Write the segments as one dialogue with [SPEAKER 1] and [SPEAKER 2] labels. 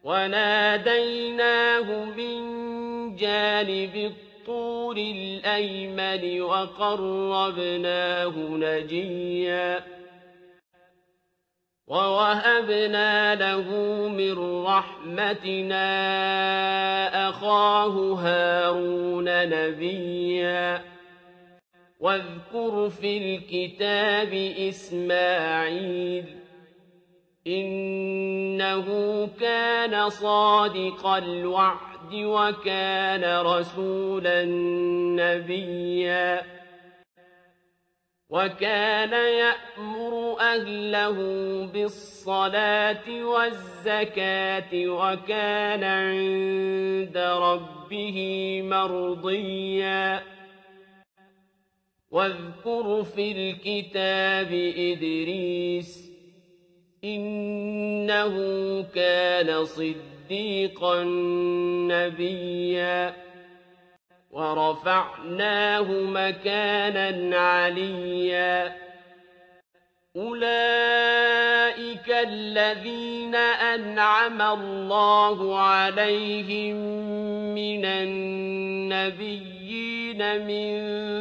[SPEAKER 1] وناديناه من جانب الطور الأيمن وقربناه نجيا ووهبنا له من رحمتنا أخاه هارون نبيا واذكر في الكتاب إسماعيل إنه كان صادق الوعد وكان رسولا نبيا وكان يأمر أهله بالصلاة والزكاة وكان عند ربه مرضيا واذكر في الكتاب إدريس إنه كان صديقا نبيا ورفعناه مكانا عليا أولئك الذين أنعم الله عليهم من النبيين من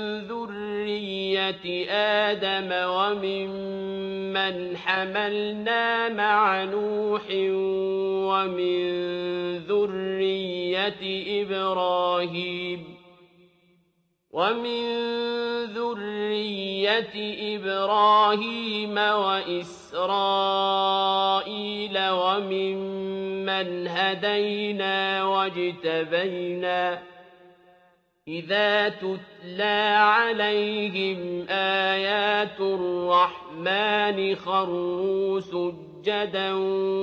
[SPEAKER 1] ذرية آدم وممن حملنا مع نوح ومن ذرية إبراهيم وإسرائيل وممن هدينا واجتبينا إذا تتلى عليهم آيات الرحمن خروا سجدا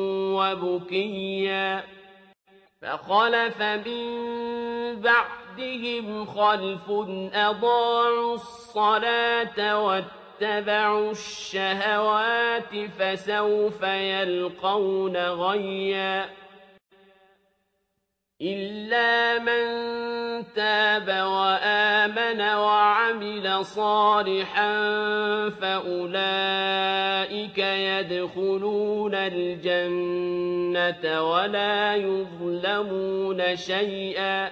[SPEAKER 1] وبكيا فخلف من بعدهم خلف أضاعوا الصلاة واتبعوا الشهوات فسوف يلقون غيا إلا من تاب وآمن وعمل صالحا فأولئك يدخلون الجنة ولا يظلمون شيئا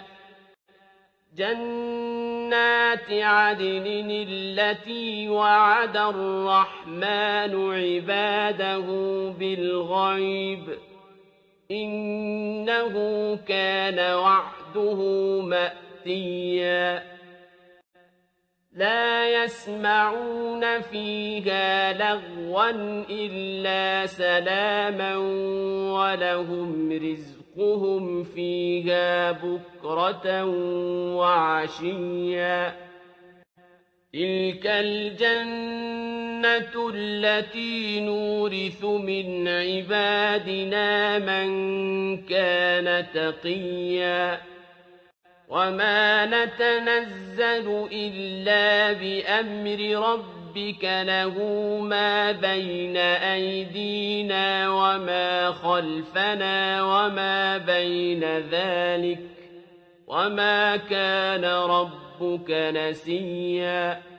[SPEAKER 1] جنات عدن التي وعد الرحمن عباده بالغيب إنه كان وعده مأتيا لا يسمعون فيها لغوا إلا سلاما ولهم رزقهم فيها بكرة وعشيا تلك الجنة التي نورث من عبادنا من كان تقيا وما نتنزل إلا بأمر ربك له ما بين أيدينا وما خلفنا وما بين ذلك وما كان ربك نسيا